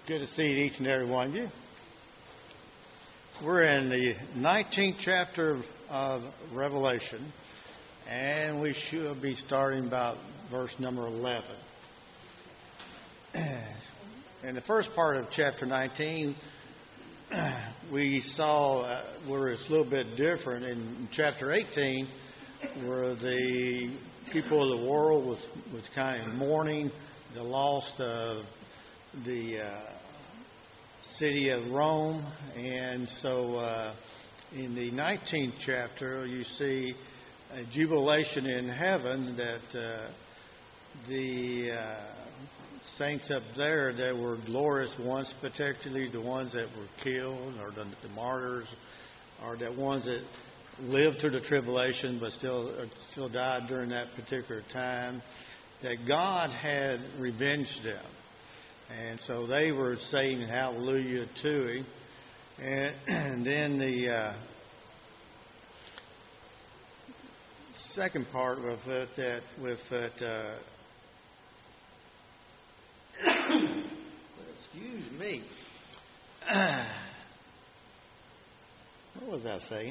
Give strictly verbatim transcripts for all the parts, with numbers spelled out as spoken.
Good to see each and every one of you. We're in the nineteenth chapter of Revelation, and we should be starting about verse number eleven. In the first part of chapter nineteen, we saw uh, where it's a little bit different. In chapter eighteen, where the people of the world was, was kind of mourning the loss of the uh, city of Rome. And so uh, in the nineteenth chapter, you see a jubilation in heaven that uh, the uh, saints up there that were glorious ones, particularly the ones that were killed, or the, the martyrs, or the ones that lived through the tribulation but still still died during that particular time, that God had revenged them. And so they were saying hallelujah to him. And, and then the uh, second part of it, that with it, uh, excuse me. What was I saying?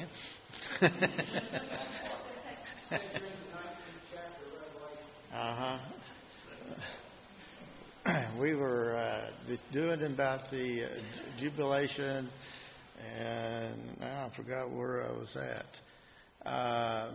uh-huh. We were uh, just doing about the uh, jubilation, and now I forgot where I was at. Uh,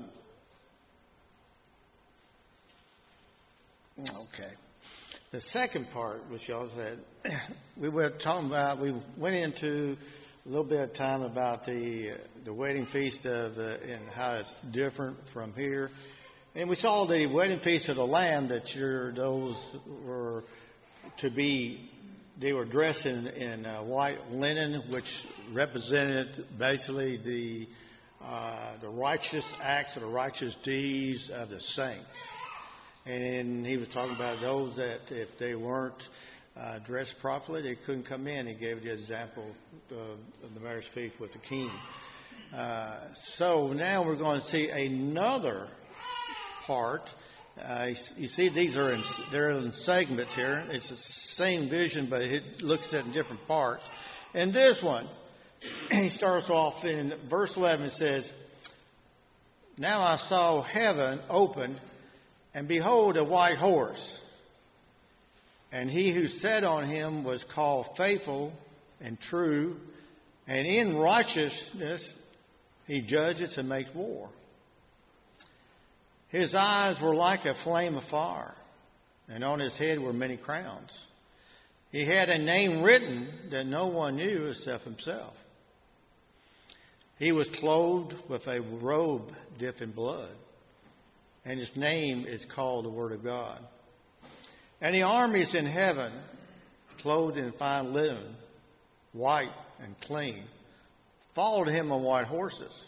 okay. The second part, which y'all said, we were talking about, we went into a little bit of time about the uh, the wedding feast of the, and how it's different from here. And we saw the wedding feast of the Lamb, that you're, those were to be, they were dressed in, in uh, white linen, which represented basically the uh, the righteous acts or the righteous deeds of the saints. And he was talking about those that if they weren't uh, dressed properly, they couldn't come in. He gave the example of, of the marriage feast with the king. Uh, so now we're going to see another part. Uh, you, you see, these are in, they're in segments here. It's the same vision, but it looks at in different parts. And this one, he starts off in verse eleven. It says, "Now I saw heaven open, and behold, a white horse. And he who sat on him was called Faithful and True, and in righteousness he judges and makes war. His eyes were like a flame of fire, and on his head were many crowns. He had a name written that no one knew except himself. He was clothed with a robe dipped in blood, and his name is called the Word of God. And the armies in heaven, clothed in fine linen, white and clean, followed him on white horses.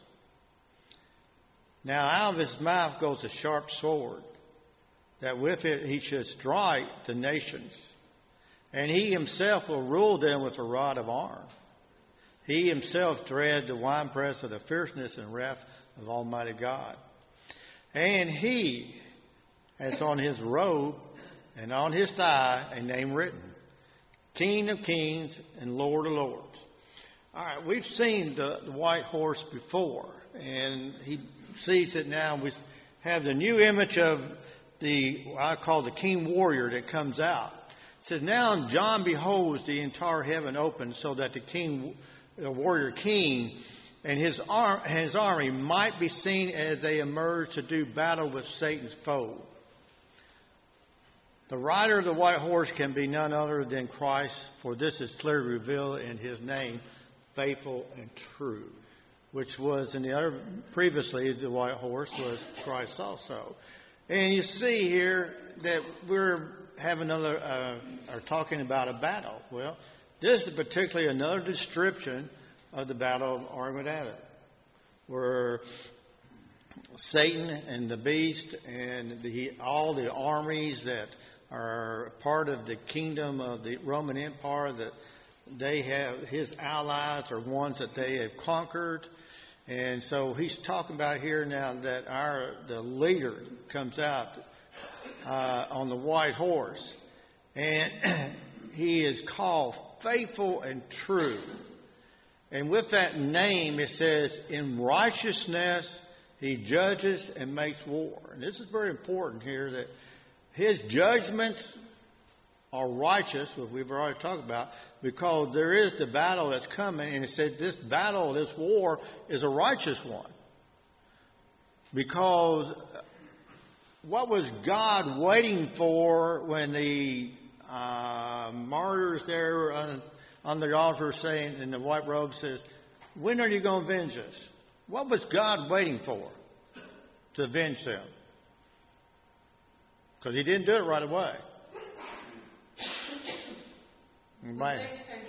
Now out of his mouth goes a sharp sword, that with it he should strike the nations, and he himself will rule them with a rod of iron. He himself dread the winepress of the fierceness and wrath of Almighty God. And he has on his robe and on his thigh a name written, King of Kings and Lord of Lords." All right, we've seen the, the white horse before, and he sees it now. We have the new image of the, what I call the king warrior that comes out. It says, "Now John beholds the entire heaven open, so that the king, the warrior king, and his, arm, his army might be seen as they emerge to do battle with Satan's foe. The rider of the white horse can be none other than Christ, for this is clearly revealed in his name, Faithful and True," which was in the other, previously the white horse was Christ also. And you see here that we're having another, uh, are talking about a battle. Well, this is particularly another description of the battle of Armageddon, where Satan and the beast and the, all the armies that are part of the kingdom of the Roman Empire, that they have, his allies are ones that they have conquered. And so he's talking about here now that our the leader comes out uh, on the white horse, and he is called faithful and true. And with that name, it says, in righteousness, he judges and makes war. And this is very important here, that his judgments are righteous, which we've already talked about, because there is the battle that's coming. And it said this battle, this war, is a righteous one. Because what was God waiting for when the uh, martyrs there on, on the altar saying, in the white robe says, when are you going to avenge us? What was God waiting for to avenge them? Because he didn't do it right away. Anybody?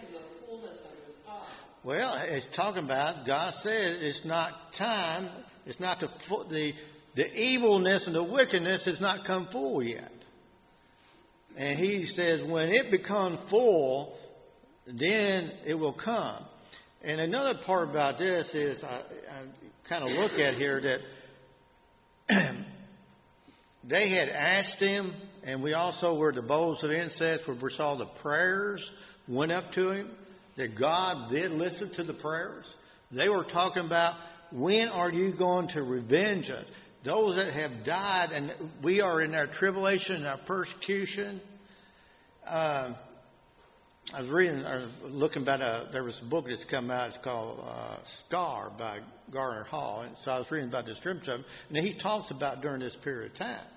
Well, it's talking about, God said it's not time, it's not the, the, the evilness and the wickedness has not come full yet. And he says when it becomes full, then it will come. And another part about this is I, I kind of look at here that they had asked him, and we also were the bowls of incense where we saw the prayers went up to him, that God did listen to the prayers. They were talking about, when are you going to revenge us? Those that have died, and we are in our tribulation and our persecution. Uh, I was reading, or looking about a, there was a book that's come out, it's called uh, Star by Gardner Hall. And so I was reading about the description of it, and he talks about during this period of time.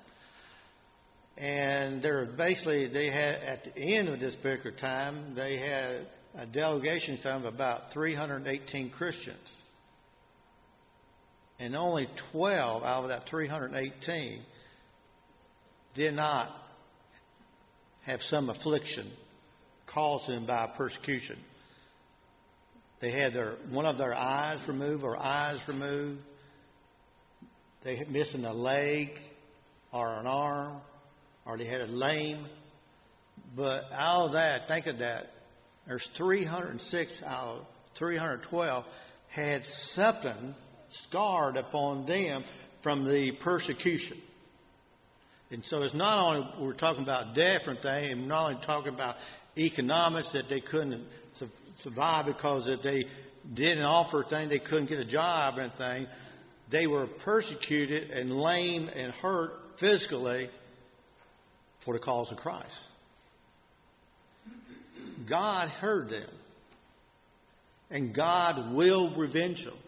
And they're basically, they had, at the end of this particular time, they had a delegation of about three hundred eighteen Christians. And only twelve out of that three hundred eighteen did not have some affliction caused them by persecution. They had their one of their eyes removed or eyes removed. They had missing a leg or an arm, or they had a lame. But out of that, think of that, there's three hundred six out of three hundred twelve had something scarred upon them from the persecution. And so it's not only we're talking about different things, and we're not only talking about economics, that they couldn't su- survive because if they didn't offer a thing, they couldn't get a job or anything. They were persecuted and lame and hurt physically for the cause of Christ. God heard them. And God will revenge them.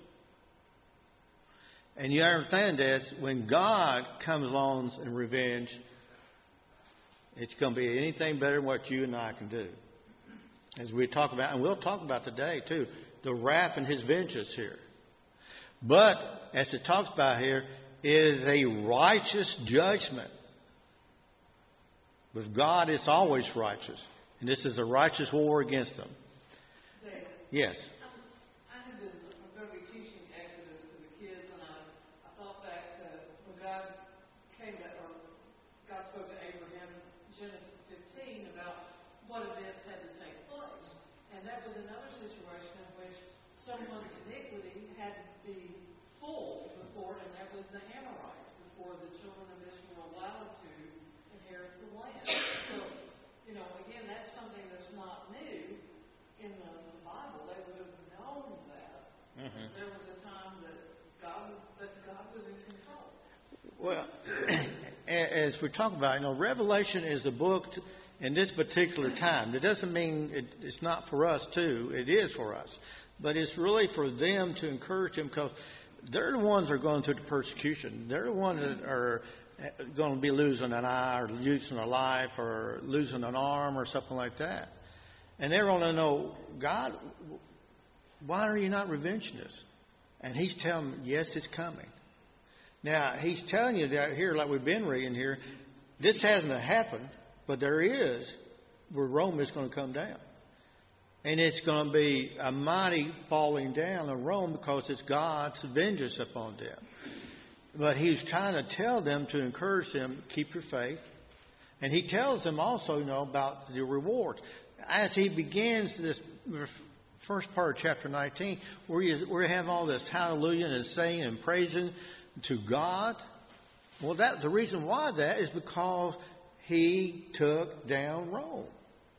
And you understand this, when God comes along and revenge, it's going to be anything better than what you and I can do. As we talk about, and we'll talk about today too, the wrath and his vengeance here. But, as it talks about here, it is a righteous judgment. With God, it's always righteous. And this is a righteous war against them. Dave, yes. I have been going to be teaching Exodus to the kids, and I, I thought back to when God came to, or God spoke to Abraham in Genesis fifteen about what events had to take place. And that was another situation in which someone's iniquity had to be full before, and that was the Amorites, before the children of Israel were allowed to inherit the land. So, you know, again, that's something that's not new in the, the Bible. They would have known that. Mm-hmm. There was a time that God, that God was in control. Well, as we talk about, you know, Revelation is a book to, in this particular time. That doesn't mean it, it's not for us too. It is for us. But it's really for them to encourage them, because they're the ones that are going through the persecution. They're the ones that are going to be losing an eye or losing a life or losing an arm or something like that. And they're going to know, God, why are you not revenging us? And he's telling them, yes, it's coming. Now, he's telling you that here, like we've been reading here, this hasn't happened, but there is where Rome is going to come down. And it's going to be a mighty falling down of Rome, because it's God's vengeance upon them. But he's trying to tell them, to encourage them, keep your faith. And he tells them also, you know, about the rewards. As he begins this first part of chapter nineteen, where you, where you have all this hallelujah and saying and praising to God. Well, that the reason why that is because he took down Rome.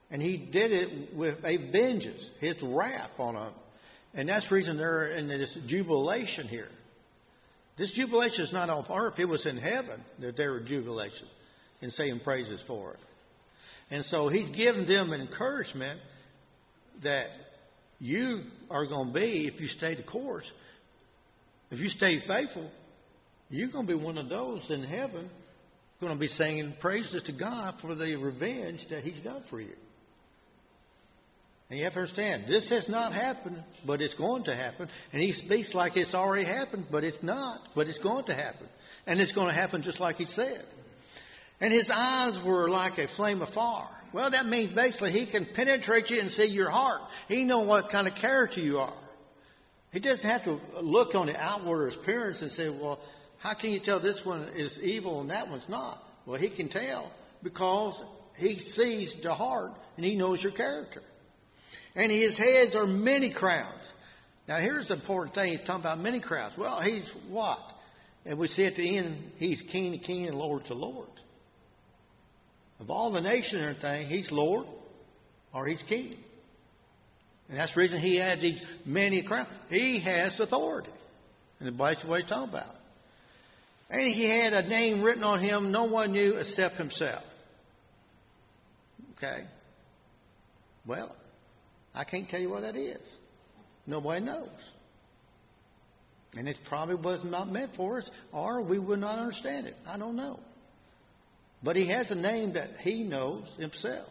And he did it with a vengeance, his wrath on them. And that's the reason they're in this jubilation here. This jubilation is not on earth. It was in heaven that there were jubilation and saying praises for it. And so he's giving them an encouragement that you are going to be, if you stay the course, if you stay faithful, you're going to be one of those in heaven going to be singing praises to God for the revenge that he's done for you. And you have to understand, this has not happened, but it's going to happen. And he speaks like it's already happened, but it's not. But it's going to happen. And it's going to happen just like he said. And his eyes were like a flame of fire. Well, that means basically he can penetrate you and see your heart. He knows what kind of character you are. He doesn't have to look on the outward appearance and say, well, how can you tell this one is evil and that one's not? Well, he can tell because he sees the heart and he knows your character. And his heads are many crowns. Now, here's the important thing. He's talking about many crowns. Well, he's what? And we see at the end, he's King of kings and Lord to lords. Of all the nations and everything, he's Lord or he's King. And that's the reason he has these many crowns. He has authority. And that's what he's talking about. And he had a name written on him no one knew except himself. Okay? Well, I can't tell you what that is. Nobody knows. And it probably was not meant for us, or we would not understand it. I don't know. But he has a name that he knows himself.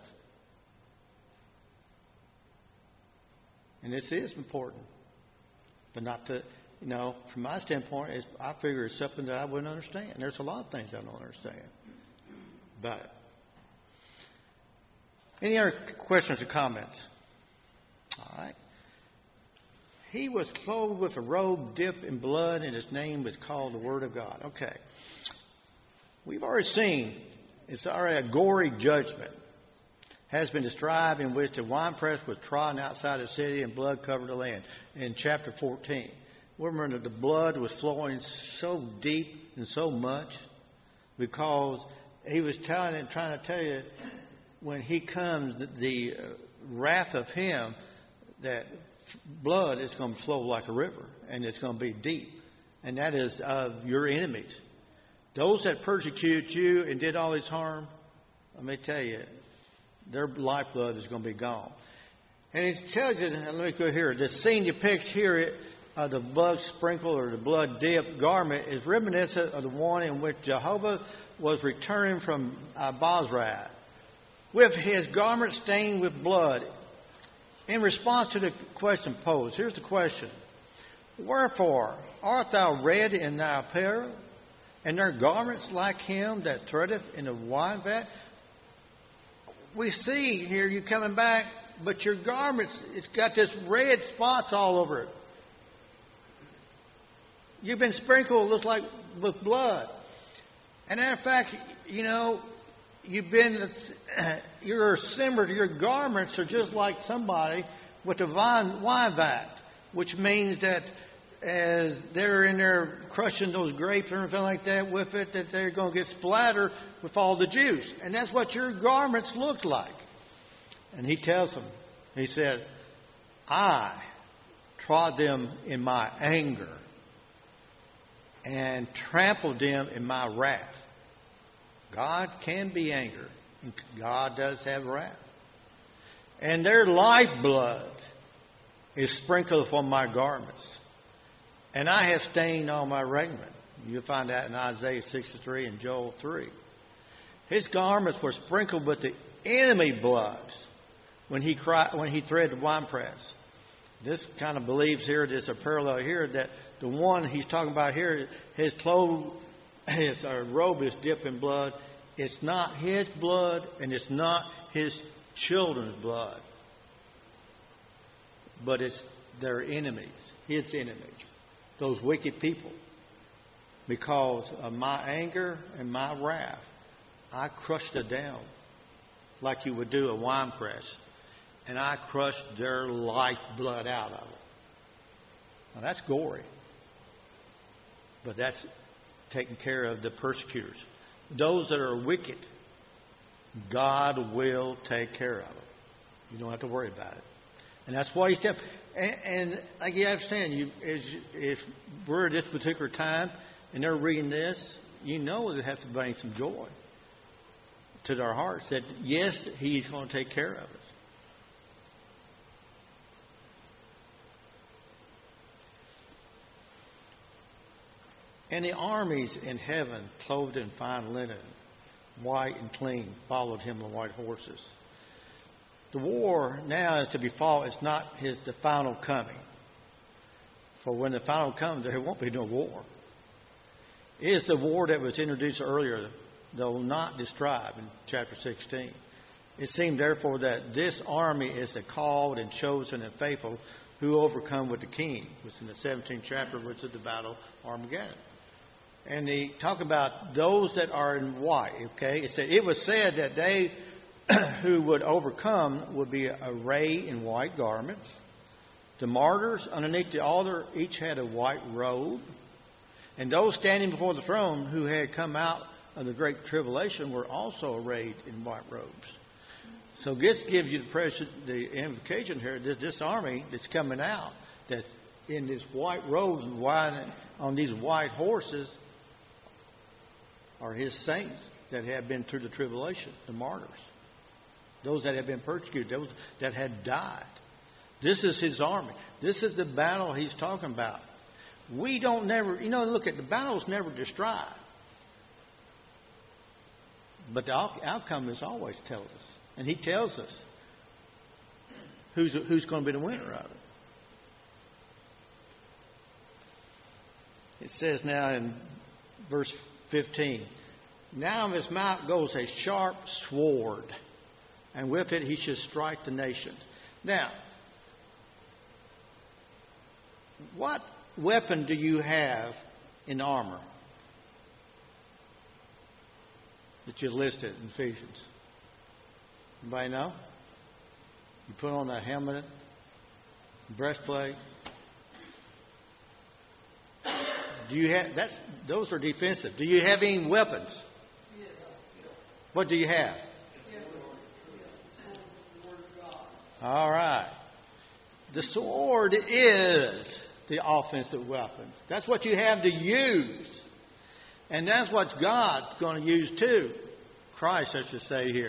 And this is important. But not to, you know, from my standpoint, it's, I figure it's something that I wouldn't understand. There's a lot of things I don't understand. But any other questions or comments? All right. He was clothed with a robe dipped in blood, and his name was called the Word of God. Okay. We've already seen it's already a gory judgment has been described in which the winepress was trodden outside the city and blood covered the land in chapter fourteen. Remember that the blood was flowing so deep and so much because he was telling and trying to tell you when he comes, the, the wrath of him, that blood is going to flow like a river and it's going to be deep. And that is of your enemies. Those that persecuted you and did all this harm, let me tell you, their lifeblood is going to be gone. And it tells you, let me go here, the scene depicts here uh, the blood sprinkled or the blood dipped garment is reminiscent of the one in which Jehovah was returning from uh, Bozrah with his garment stained with blood. In response to the question posed, here's the question. Wherefore art thou red in thy apparel, and their garments like him that treadeth in the wine vat? We see here you coming back, but your garments, it's got this red spots all over it. You've been sprinkled, looks like, with blood. And matter of fact, you know, you've been, you're similar to your garments are just like somebody with a wine, wine vat, which means that as they're in there crushing those grapes or anything like that with it, that they're going to get splattered with all the juice. And that's what your garments look like. And he tells them, he said, I trod them in my anger and trampled them in my wrath. God can be angry, and God does have wrath. And their lifeblood is sprinkled upon my garments, and I have stained all my raiment. You'll find that in Isaiah sixty-three and Joel three. His garments were sprinkled with the enemy bloods when he cried, when he threaded the winepress. This kind of believes here, there's a parallel here, that the one he's talking about here, his clothes, his uh, robe is dipped in blood. It's not his blood, and it's not his children's blood, but it's their enemies, his enemies, those wicked people. Because of my anger and my wrath, I crushed it down like you would do a wine press, and I crushed their lifeblood out of it. Now that's gory, but that's taking care of the persecutors. Those that are wicked, God will take care of them. You don't have to worry about it. And that's why he's telling. And, and like you understand, you, is, if we're at this particular time and they're reading this, you know it has to bring some joy to their hearts that, yes, he's going to take care of us. And the armies in heaven, clothed in fine linen, white and clean, followed him on white horses. The war now is to be fought. It's not his the final coming. For when the final comes, there won't be no war. It is the war that was introduced earlier, though not described in chapter sixteen. It seemed, therefore, that this army is the called and chosen and faithful who overcome with the king, which is in the seventeenth chapter, which is the battle of Armageddon. And they talk about those that are in white, okay? It said, it was said that they who would overcome would be arrayed in white garments. The martyrs underneath the altar each had a white robe. And those standing before the throne who had come out of the great tribulation were also arrayed in white robes. So this gives you the, pressure, the implication here, this, this army that's coming out, that in this white robes and white, on these white horses are his saints that have been through the tribulation, the martyrs. Those that have been persecuted, those that had died. This is his army. This is the battle he's talking about. We don't never, you know, look at the battle's never described. But the outcome is always tells us. And he tells us who's, who's going to be the winner of it. It says now in verse fifteen, now of his mouth goes a sharp sword, and with it he should strike the nations. Now, what weapon do you have in armor that you listed in Ephesians? Anybody know? You put on a helmet, breastplate. Do you have that's those are defensive. Do you have any weapons? Yes. What do you have? Yes. The word of God. All right. The sword is the offensive weapons. That's what you have to use. And that's what God's going to use too. Christ, I should say here.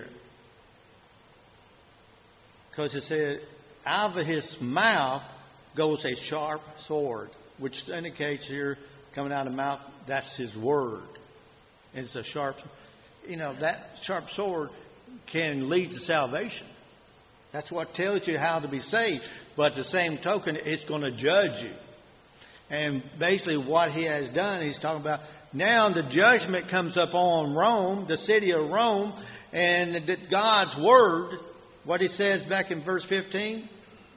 Because it said, out of his mouth goes a sharp sword, which indicates here, coming out of the mouth, that's his word. And it's a sharp, you know, that sharp sword can lead to salvation. That's what tells you how to be saved. But the same token, it's going to judge you. And basically what he has done, he's talking about, now the judgment comes up on Rome, the city of Rome, and that God's word, what he says back in verse fifteen,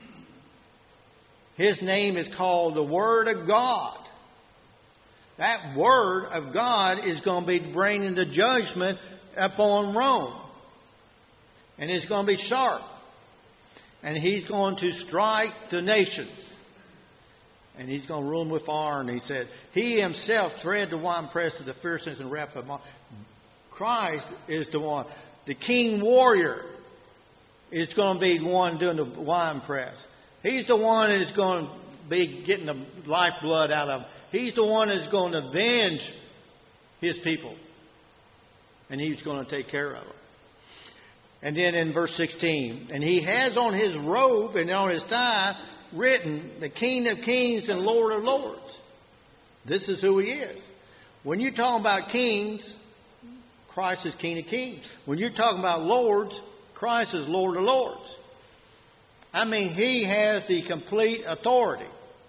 his name is called the Word of God. That Word of God is going to be bringing the judgment upon Rome. And it's going to be sharp. And he's going to strike the nations. And he's going to rule them with iron. He said, he himself tread the winepress of the fierceness and wrath of my... Christ is the one. The king warrior is going to be the one doing the winepress. He's the one that's going to be getting the lifeblood out of them. He's the one that's going to avenge his people. And he's going to take care of them. And then in verse sixteen, and he has on his robe and on his thigh written, the King of Kings and Lord of Lords. This is who he is. When you're talking about kings, Christ is King of Kings. When you're talking about lords, Christ is Lord of Lords. I mean, he has the complete authority.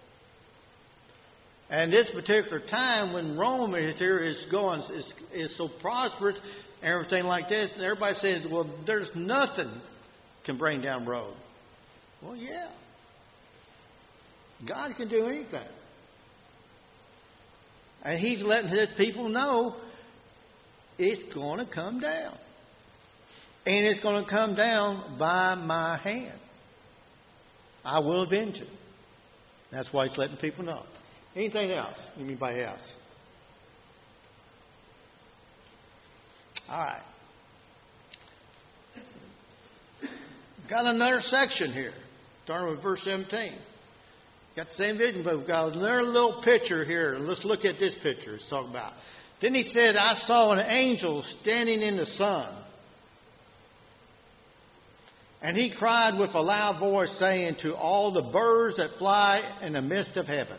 And this particular time when Rome is here is going, is, is so prosperous, and everything like this, and everybody says, well, there's nothing can bring down Rome. Well, yeah. God can do anything. And he's letting his people know it's going to come down. And it's going to come down by my hand. I will avenge it. That's why he's letting people know. Anything else? Anybody else? All right. got another section here, starting with verse seventeen. Got the same vision, but we've got another little picture here. Let's look at this picture it's talking about. Then he said, I saw an angel standing in the sun. And he cried with a loud voice, saying to all the birds that fly in the midst of heaven,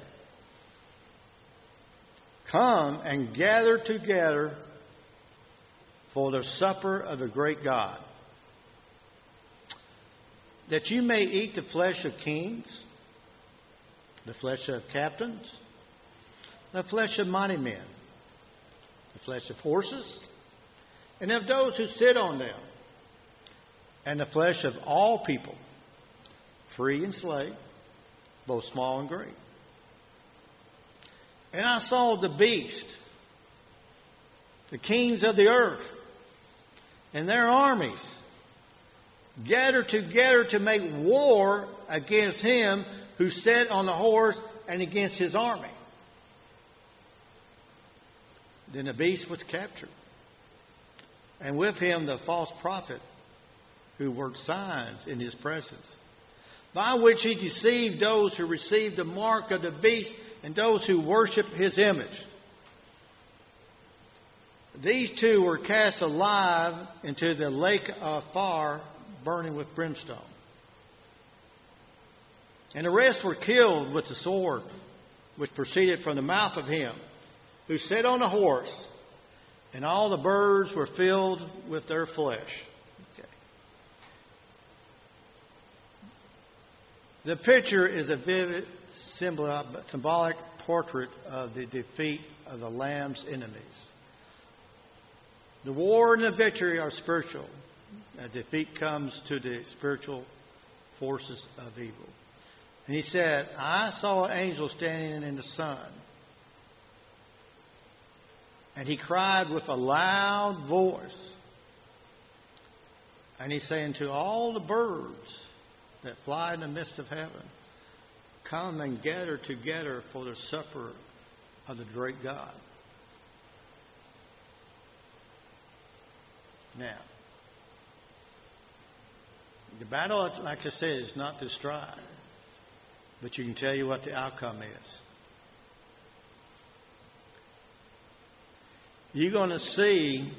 come and gather together for the supper of the great God, that you may eat the flesh of kings, the flesh of captains, the flesh of mighty men, the flesh of horses, and of those who sit on them, and the flesh of all people, free and slave, both small and great. And I saw the beast, the kings of the earth, and their armies gathered together to make war against him who sat on the horse and against his army. Then the beast was captured, and with him the false prophet who worked signs in his presence, by which he deceived those who received the mark of the beast and those who worship his image. These two were cast alive into the lake of fire, burning with brimstone. And the rest were killed with the sword which proceeded from the mouth of him who sat on the horse, and all the birds were filled with their flesh. Okay. The picture is a vivid symbol, symbolic portrait of the defeat of the Lamb's enemies. The war and the victory are spiritual. A defeat comes to the spiritual forces of evil. And he said, I saw an angel standing in the sun. And he cried with a loud voice. And he's saying to all the birds that fly in the midst of heaven, come and gather together for the supper of the great God. Now, the battle, like I said, is not to strive, but you can tell you what the outcome is. You're going to see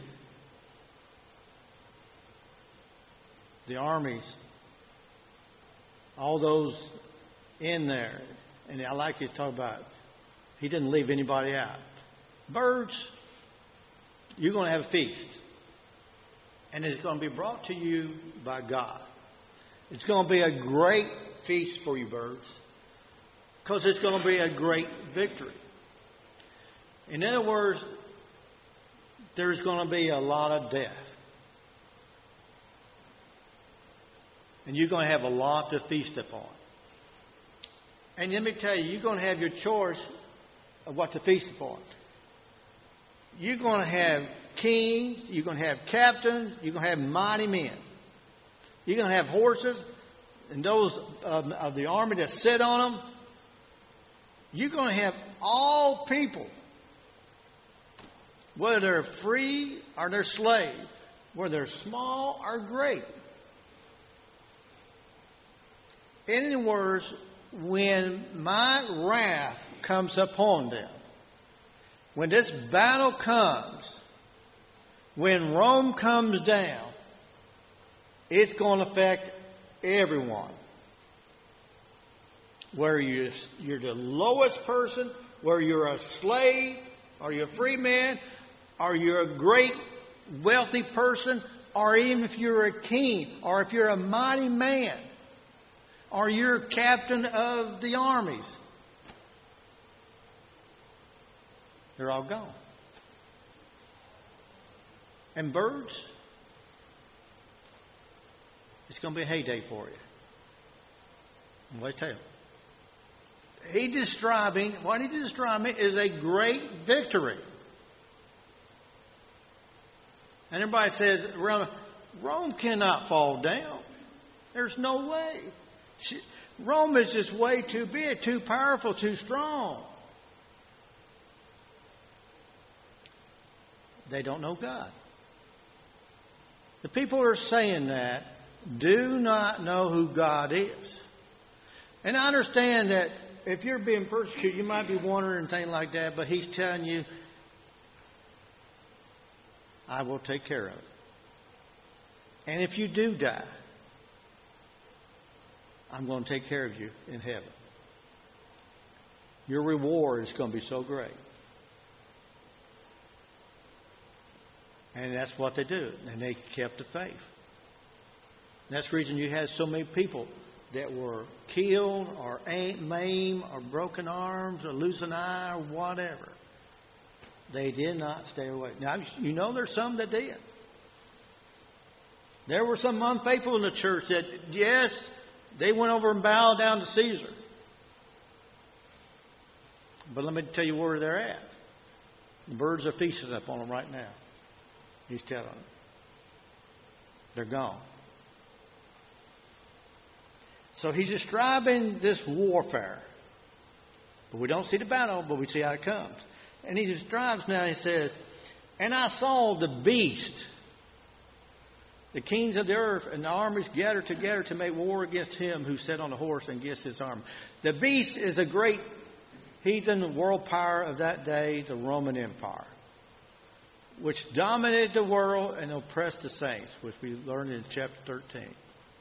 the armies, all those in there. And I like he's talking about, he didn't leave anybody out. Birds, you're going to have a feast. And it's going to be brought to you by God. It's going to be a great feast for you, birds, because it's going to be a great victory. In other words, there's going to be a lot of death. And you're going to have a lot to feast upon. And let me tell you, you're going to have your choice of what to feast upon. You're going to have kings, you're going to have captains, you're going to have mighty men. You're going to have horses and those of, of the army that sit on them. You're going to have all people, whether they're free or they're slave, whether they're small or great. In other words, when my wrath comes upon them, when this battle comes, when Rome comes down, it's going to affect everyone. Whether you're, you're the lowest person, whether you're a slave, or you're a free man, or you're a great wealthy person, or even if you're a king, or if you're a mighty man, or you're captain of the armies, they're all gone. And birds, it's going to be a heyday for you. I'm going to tell you. He describing, what he describing is a great victory. And everybody says, Rome, Rome cannot fall down. There's no way. She, Rome is just way too big, too powerful, too strong. They don't know God. The people who are saying that do not know who God is. And I understand that if you're being persecuted, you might be wondering and things like that, but he's telling you, I will take care of it. And if you do die, I'm going to take care of you in heaven. Your reward is going to be so great. And that's what they do. And they kept the faith. And that's the reason you had so many people that were killed or maimed or broken arms or lose an eye or whatever. They did not stay away. Now, you know there's some that did. There were some unfaithful in the church that, yes, they went over and bowed down to Caesar. But let me tell you where they're at. The birds are feasting up on them right now. He's telling them. They're gone. So he's describing this warfare. But we don't see the battle, but we see how it comes. And he describes now, he says, and I saw the beast, the kings of the earth and the armies gathered together to make war against him who sat on the horse and against his army. The beast is a great heathen world power of that day, the Roman Empire, which dominated the world and oppressed the saints, which we learned in chapter thirteen.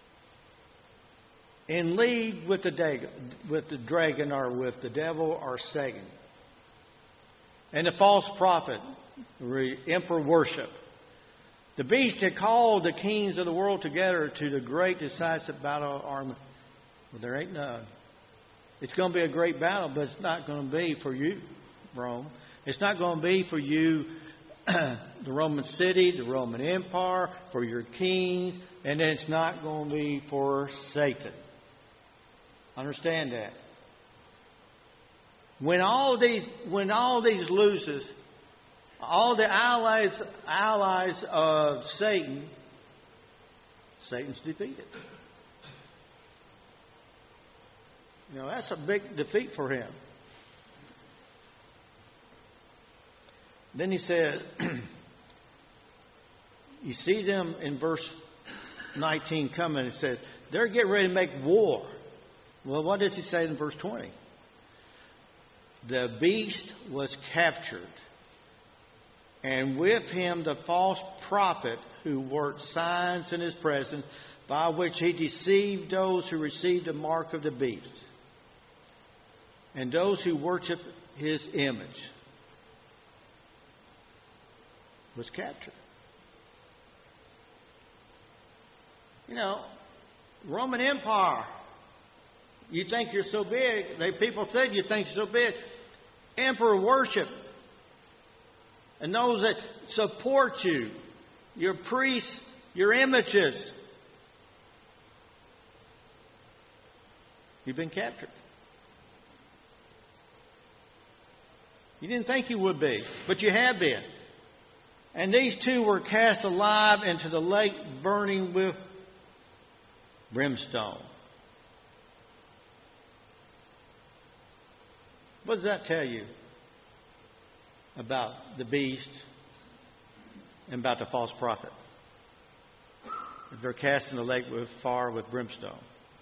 In league with the, dragon, with the dragon or with the devil or Satan. And the false prophet, emperor worship. The beast had called the kings of the world together to the great decisive battle army. Well, there ain't none. It's going to be a great battle, but it's not going to be for you, Rome. It's not going to be for you, the Roman city, the Roman Empire, for your kings, and it's not going to be for Satan. Understand that. When all these, when all these loses, all the allies, allies of Satan, Satan's defeated. You know, that's a big defeat for him. Then he says, you see them in verse nineteen coming. It says, they're getting ready to make war. Well, what does he say in verse twenty? The beast was captured, and with him the false prophet who worked signs in his presence, by which he deceived those who received the mark of the beast and those who worship his image. Was captured. You know, Roman Empire. You think you're so big. They, people said you think you're so big. Emperor worship. And those that support you. Your priests, your images. You've been captured. You didn't think you would be, but you have been. And these two were cast alive into the lake burning with brimstone. What does that tell you about the beast and about the false prophet? They're cast in the lake with fire with brimstone.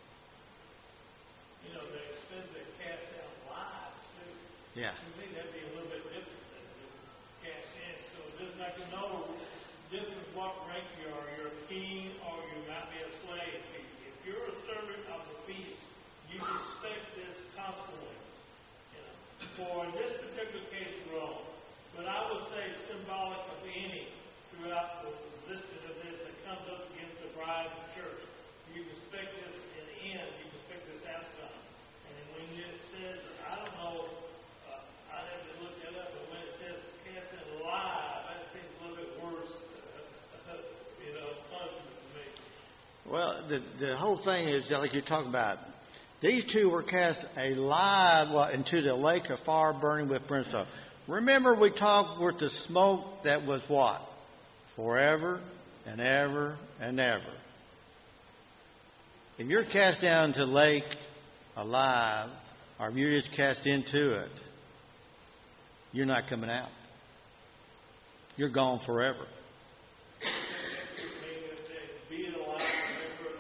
You know, it says they're cast out live, too. Yeah. To me, that'd be a little bit different than just cast in. So there's like to know different what rank you are. You're a king or you might be a slave. If you're a servant of the beast, you respect this constantly. For in this particular case, Rome, but I would say symbolic of any throughout the resistance of this that comes up against the bride of the church. You respect this in the end, you respect this outcome. And when it says, I don't know, uh, I'd have to look that up, but when it says cast it alive, that seems a little bit worse, uh, you know, punishment to me. Well, the, the whole thing is, like you talk about, these two were cast alive well, into the lake of fire burning with brimstone. Remember we talked with the smoke that was what? Forever and ever and ever. If you're cast down to the lake alive, or if you're just cast into it, you're not coming out. You're gone forever. Be it alive forever and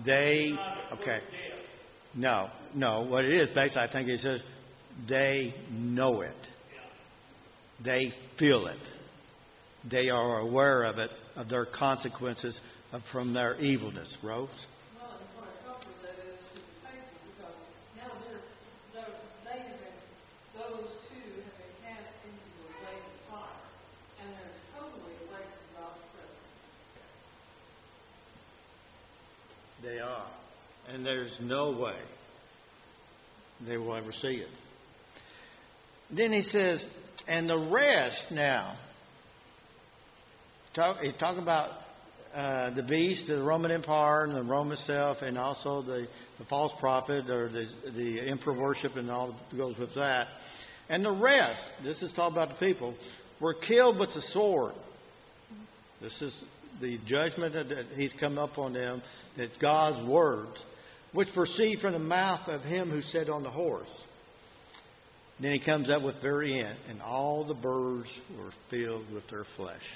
They, okay. No, no. What it is, basically, I think it says they know it. They feel it. They are aware of it, of their consequences of, from their evilness. Rose? Well, and what I hope with that is to be faithful, because now they're, they're, they have been, those two have been cast into the lake of fire, and they're totally away from God's presence. They are. And there's no way they will ever see it. Then he says, and the rest now, talk, he's talking about uh, the beast, the Roman Empire, and the Rome itself, and also the, the false prophet, or the, the emperor worship, and all that goes with that. And the rest, this is talking about the people, were killed with the sword. This is the judgment that he's come up on them, that God's words, which proceed from the mouth of him who sat on the horse. Then he comes up with very end, and all the birds were filled with their flesh.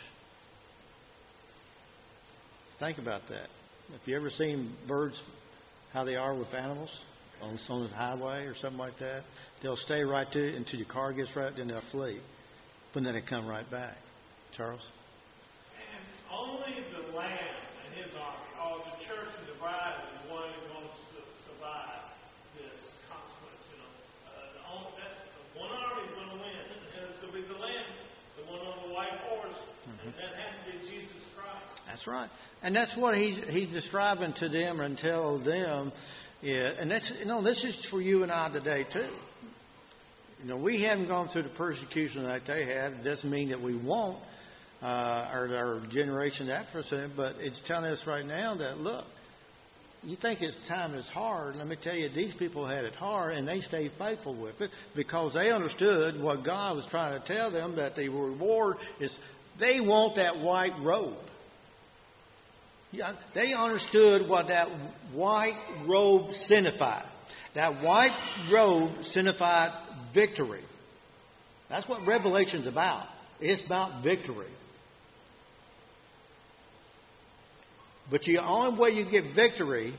Think about that. Have you ever seen birds, how they are with animals on, on the highway or something like that? They'll stay right to until your car gets right, then they'll flee. But then they come right back. Charles? And only the Lamb and his army, or the church and the bride, is the one who's going to su- survive this consequence. You know, uh, the only, that, the one army is going to win, and it's going to be the Lamb, the one on the white horse, mm-hmm. and that has to be Jesus Christ. That's right. And that's what he's he's describing to them and tell them. Yeah, and that's, you know, this is for you and I today too. You know, we haven't gone through the persecution that they have. It doesn't mean that we won't, uh, or our generation after us, but it's telling us right now that, look, you think his time is hard. Let me tell you, these people had it hard, and they stayed faithful with it because they understood what God was trying to tell them, that the reward is they want that white robe. Yeah, they understood what that white robe signified. That white robe signified victory. That's what Revelation's about. It's about victory. But the only way you get victory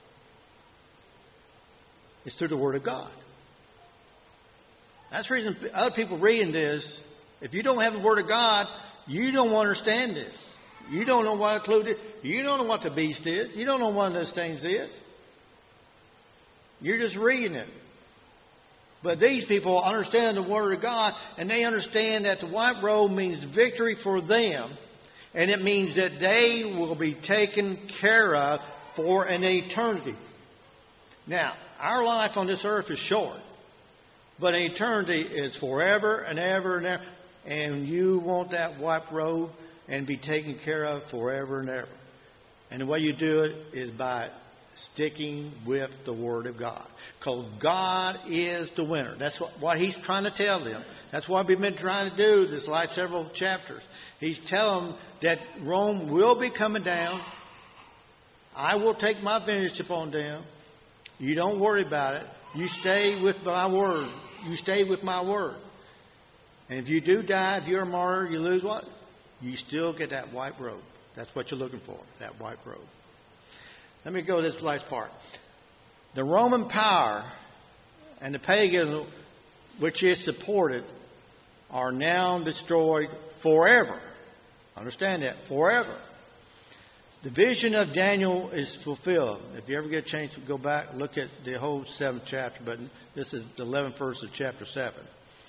is through the Word of God. That's the reason other people reading this, if you don't have the Word of God, you don't understand this. You don't know what a clue is. You don't know what the beast is. You don't know what those things is. You're just reading it. But these people understand the Word of God, and they understand that the white robe means victory for them, and it means that they will be taken care of for an eternity. Now, our life on this earth is short, but an eternity is forever and ever and ever, and you want that white robe and be taken care of forever and ever. And the way you do it is by sticking with the Word of God. Because God is the winner. That's what, what He's trying to tell them. That's what we've been trying to do this last several chapters. He's telling them that Rome will be coming down. I will take my vengeance upon them. You don't worry about it. You stay with my Word. You stay with my Word. And if you do die, if you're a martyr, you lose what? You still get that white robe. That's what you're looking for, that white robe. Let me go to this last part. The Roman power and the paganism which is supported are now destroyed forever. Understand that, forever. The vision of Daniel is fulfilled. If you ever get a chance to go back, look at the whole seventh chapter, but this is the eleventh verse of chapter seven.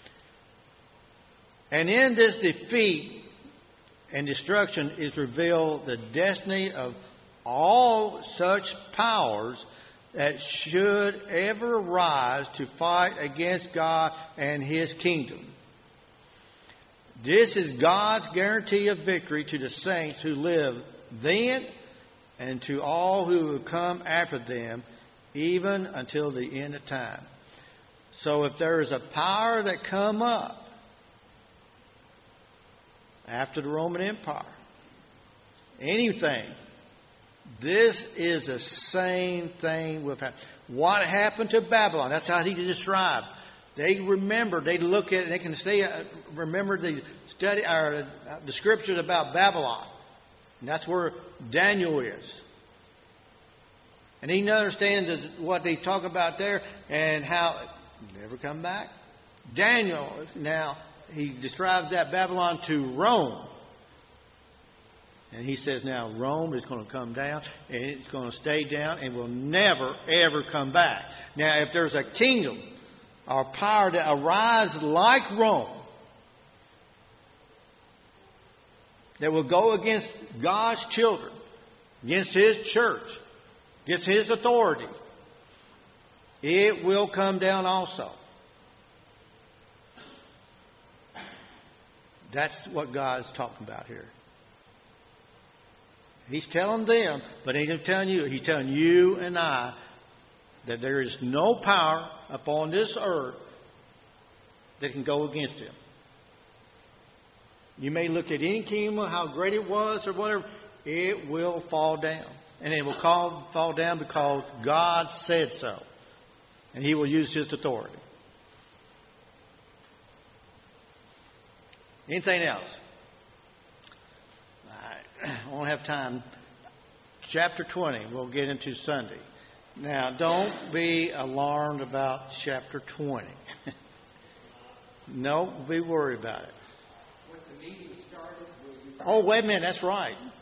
And in this defeat and destruction is revealed the destiny of all such powers that should ever rise to fight against God and His kingdom. This is God's guarantee of victory to the saints who live then and to all who will come after them, even until the end of time. So if there is a power that come up after the Roman Empire, anything, this is the same thing with what happened to Babylon. That's how he described. They remember, they look at it, they can see, remember the study or the scriptures about Babylon. And that's where Daniel is. And he understands what they talk about there and how it never come back. Daniel, now, he describes that Babylon to Rome. And he says now Rome is going to come down and it's going to stay down and will never, ever come back. Now, if there's a kingdom or power that arises like Rome that will go against God's children, against His church, against His authority, it will come down also. That's what God's talking about here. He's telling them, but He ain't telling you. He's telling you and I that there is no power upon this earth that can go against Him. You may look at any kingdom, how great it was or whatever, it will fall down. And it will call, fall down because God said so. And He will use His authority. Anything else? I won't have time. Chapter twenty, we'll get into Sunday. Now, don't be alarmed about chapter twenty. No, be worried about it. When the meeting started, will you... Oh, wait a minute, that's right.